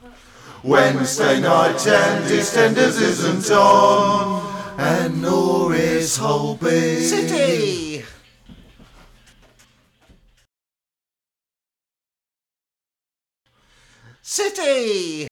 Wednesday night and EastEnders isn't on, and nor is Holby City. City.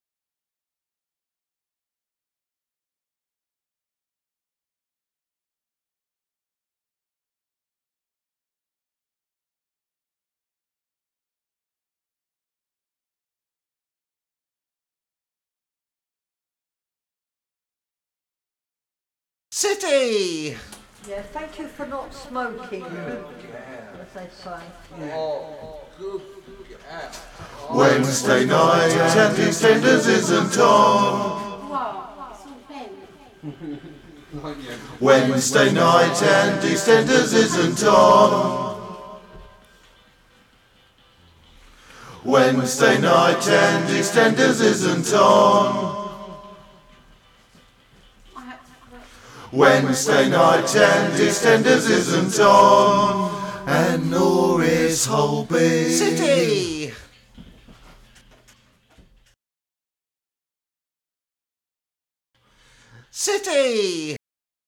City. Yeah, thank you for not smoking, as they say. Wednesday night and EastEnders isn't on. Wednesday night and EastEnders isn't on. Wednesday night and EastEnders isn't on. Wednesday night and EastEnders isn't on, and nor is Holby City. City.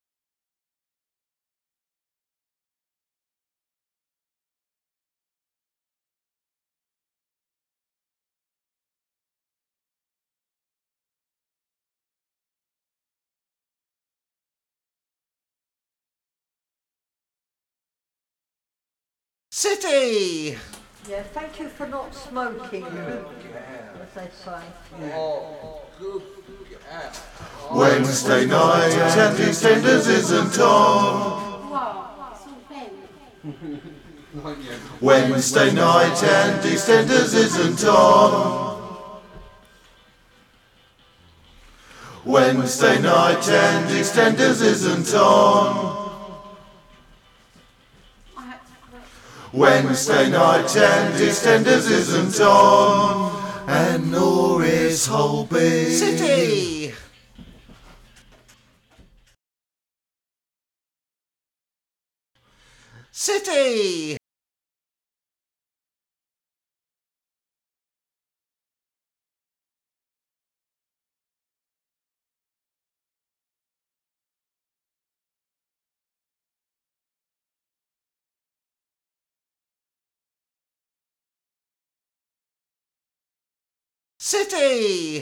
City. Yeah, thank you for not smoking, as they say. Wednesday night and EastEnders isn't on. Wednesday night and EastEnders isn't on. Wednesday night and EastEnders isn't on. Wednesday night and EastEnders isn't on, and nor is Holby City. City. City.